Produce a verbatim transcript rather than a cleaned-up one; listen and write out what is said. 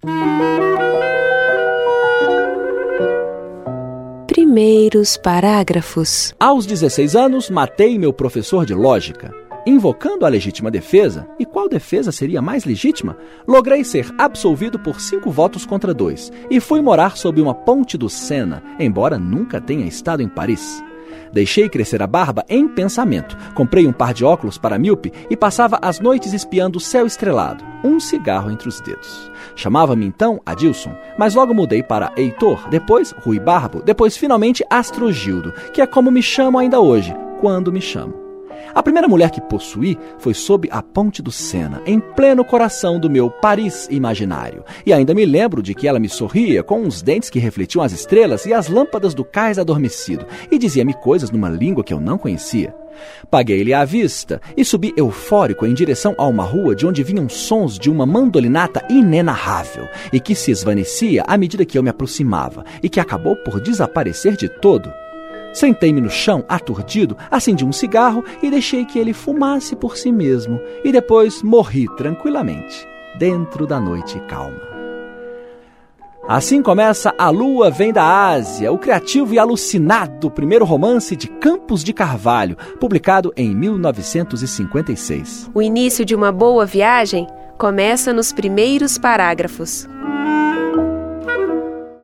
Primeiros parágrafos. Aos dezesseis anos, matei meu professor de lógica. Invocando a legítima defesa, e qual defesa seria mais legítima? Logrei ser absolvido por cinco votos contra dois e fui morar sob uma ponte do Sena, embora nunca tenha estado em Paris. Deixei crescer a barba em pensamento, comprei um par de óculos para míope e passava as noites espiando o céu estrelado, um cigarro entre os dedos. Chamava-me então Adilson, mas logo mudei para Heitor, depois Rui Barbo, depois finalmente Astrogildo, que é como me chamo ainda hoje, quando me chamo. A primeira mulher que possuí foi sob a ponte do Sena, em pleno coração do meu Paris imaginário. E ainda me lembro de que ela me sorria com uns dentes que refletiam as estrelas e as lâmpadas do cais adormecido, e dizia-me coisas numa língua que eu não conhecia. Paguei-lhe a vista e subi eufórico em direção a uma rua de onde vinham sons de uma mandolinata inenarrável e que se esvanecia à medida que eu me aproximava e que acabou por desaparecer de todo. Sentei-me no chão, aturdido, acendi um cigarro e deixei que ele fumasse por si mesmo, e depois morri tranquilamente, dentro da noite calma. Assim começa A Lua Vem da Ásia, o criativo e alucinado primeiro romance de Campos de Carvalho, publicado em mil novecentos e cinquenta e seis. O início de uma boa viagem começa nos primeiros parágrafos.